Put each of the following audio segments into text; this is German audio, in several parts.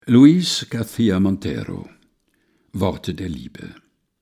Luis García Montero: Worte der Liebe.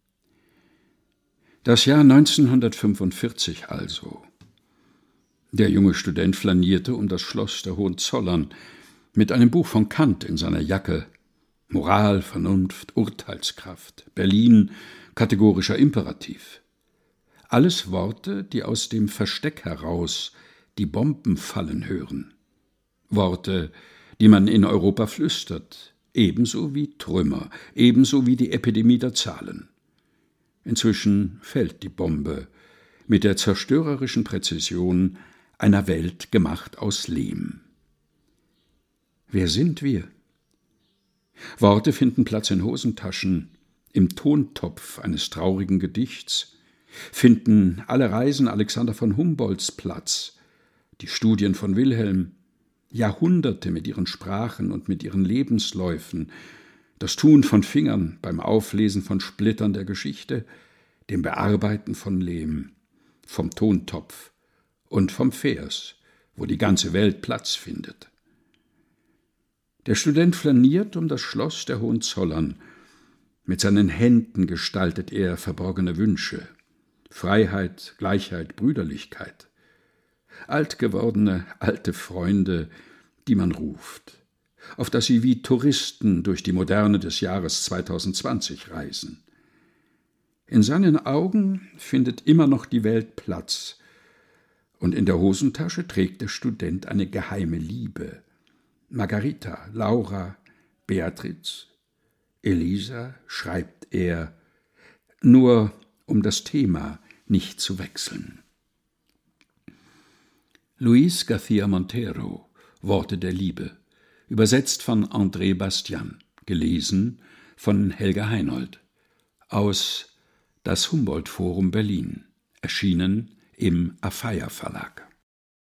Das Jahr 1945 also. Der junge Student flanierte um das Schloss der Hohenzollern mit einem Buch von Kant in seiner Jacke. Moral, Vernunft, Urteilskraft, Berlin, kategorischer Imperativ. Alles Worte, die aus dem Versteck heraus die Bomben fallen hören. Worte, die man in Europa flüstert, ebenso wie Trümmer, ebenso wie die Epidemie der Zahlen. Inzwischen fällt die Bombe mit der zerstörerischen Präzision einer Welt gemacht aus Lehm. Wer sind wir? Worte finden Platz in Hosentaschen, im Tontopf eines traurigen Gedichts, finden alle Reisen Alexander von Humboldts Platz, die Studien von Wilhelm, Jahrhunderte mit ihren Sprachen und mit ihren Lebensläufen, das Tun von Fingern beim Auflesen von Splittern der Geschichte, dem Bearbeiten von Lehm, vom Tontopf und vom Vers, wo die ganze Welt Platz findet. Der Student flaniert um das Schloss der Hohenzollern. Mit seinen Händen gestaltet er verborgene Wünsche: Freiheit, Gleichheit, Brüderlichkeit. Altgewordene, alte Freunde, die man ruft, auf dass sie wie Touristen durch die Moderne des Jahres 2020 reisen. In seinen Augen findet immer noch die Welt Platz, und in der Hosentasche trägt der Student eine geheime Liebe. Margarita, Laura, Beatriz, Elisa, schreibt er, nur um das Thema nicht zu wechseln. Luis García Montero: Worte der Liebe, übersetzt von André Bastian, gelesen von Helga Heinold, aus Das Humboldt Forum Berlin, erschienen im Afeier Verlag.